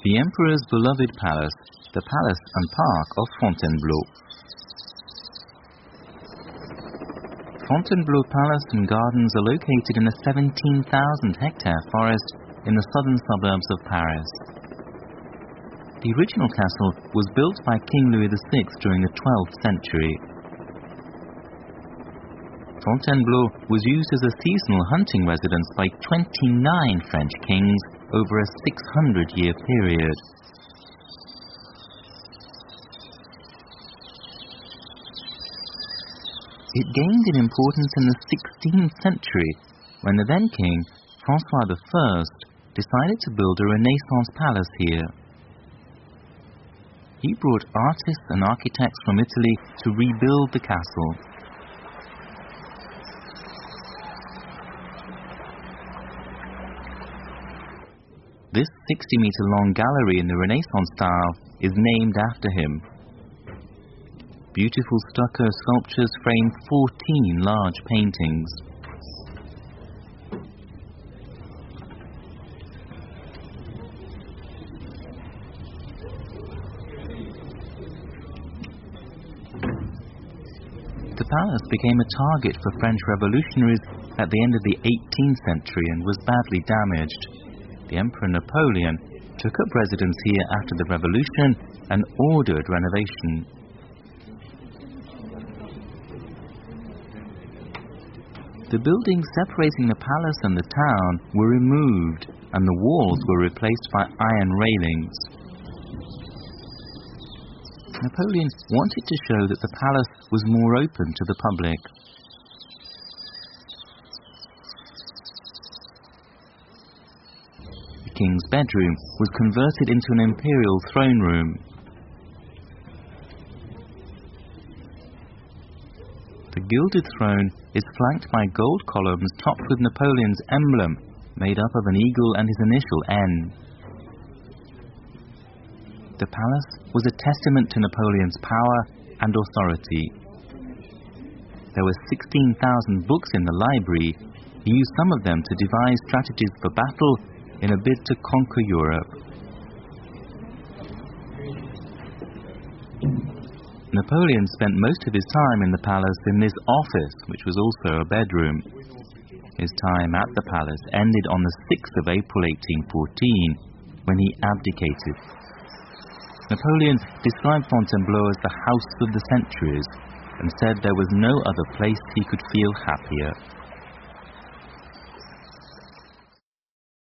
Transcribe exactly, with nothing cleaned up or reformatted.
The Emperor's beloved palace, the palace and park of Fontainebleau. Fontainebleau Palace and Gardens are located in a seventeen thousand hectare forest in the southern suburbs of Paris. The original castle was built by King Louis the Sixth during the twelfth century. Fontainebleau was used as a seasonal hunting residence by twenty-nine French kings over a six hundred year period. It gained in importance in the sixteenth century when the then king, François the First, decided to build a Renaissance palace here. He brought artists and architects from Italy to rebuild the castle. This sixty meter long gallery in the Renaissance style is named after him. Beautiful stucco sculptures frame fourteen large paintings. The palace became a target for French revolutionaries at the end of the eighteenth century and was badly damaged. The Emperor Napoleon took up residence here after the revolution and ordered renovation. The buildings separating the palace and the town were removed and the walls were replaced by iron railings. Napoleon wanted to show that the palace was more open to the public. The king's bedroom was converted into an imperial throne room. The gilded throne is flanked by gold columns topped with Napoleon's emblem, made up of an eagle and his initial N. The palace was a testament to Napoleon's power and authority. There were sixteen thousand books in the library. He used some of them to devise strategies for battle in a bid to conquer Europe. Napoleon spent most of his time in the palace in this office, which was also a bedroom. His time at the palace ended on the sixth of April eighteen fourteen, when he abdicated. Napoleon described Fontainebleau as the house of the centuries and said there was no other place he could feel happier.